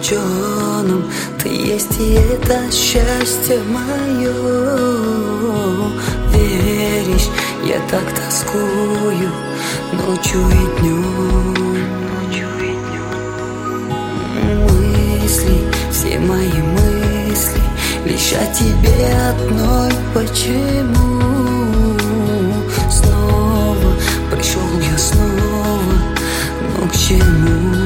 ученым. Ты есть, и это счастье мое. Веришь, я так тоскую ночью и днем. Мысли, все мои мысли лишь о тебе одной. Почему снова пришел я снова, но к чему?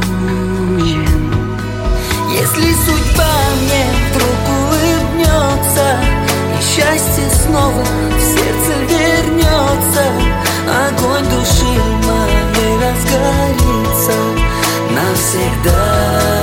Если судьба мне вдруг улыбнется, и счастье снова в сердце вернется, огонь души моей разгорится навсегда.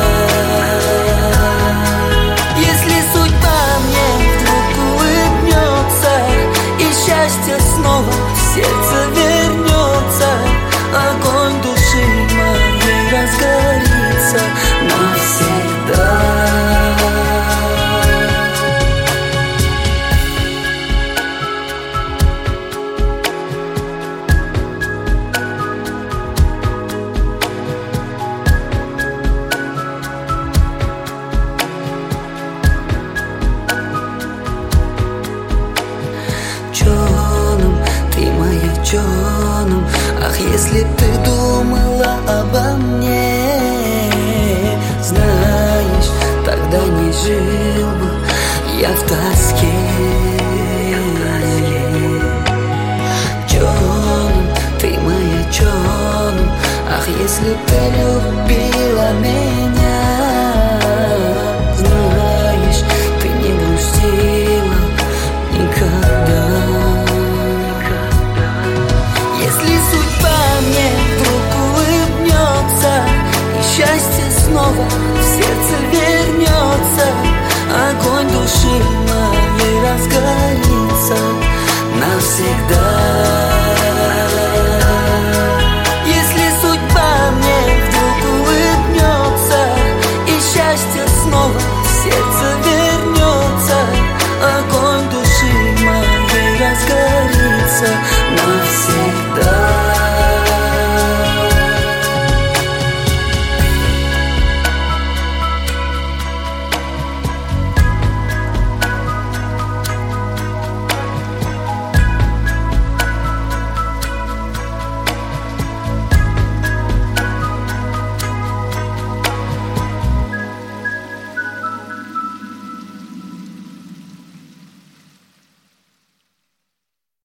Если судьба мне вдруг улыбнется, и счастье снова в сердце вернется, огонь души моей разгорится навсегда. Ученым, ах, если б ты думала обо мне, знаешь, тогда не жил бы я в тоске. Ученым, ты моя ученым, ах, если б ты любила меня, знаешь, ты не грустила никогда. Если судьба мне вдруг улыбнется, и счастье снова в сердце вернется, огонь души моей разгорится навсегда.